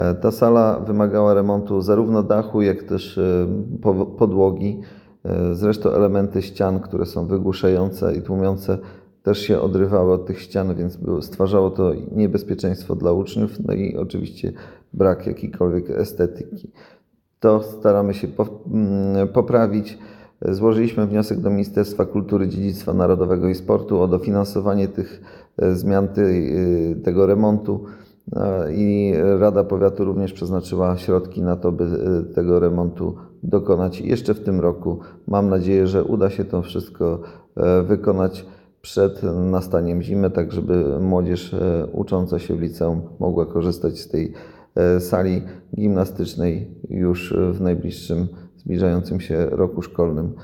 Ta sala wymagała remontu zarówno dachu, jak też podłogi. Zresztą elementy ścian, które są wygłuszające i tłumiące, też się odrywały od tych ścian, więc stwarzało to niebezpieczeństwo dla uczniów, no i oczywiście brak jakiejkolwiek estetyki. To staramy się poprawić. Złożyliśmy wniosek do Ministerstwa Kultury, Dziedzictwa Narodowego i Sportu o dofinansowanie tych zmian, tego remontu. I Rada Powiatu również przeznaczyła środki na to, by tego remontu dokonać jeszcze w tym roku. Mam nadzieję, że uda się to wszystko wykonać przed nastaniem zimy, tak żeby młodzież ucząca się w liceum mogła korzystać z tej sali gimnastycznej już w najbliższym, zbliżającym się roku szkolnym.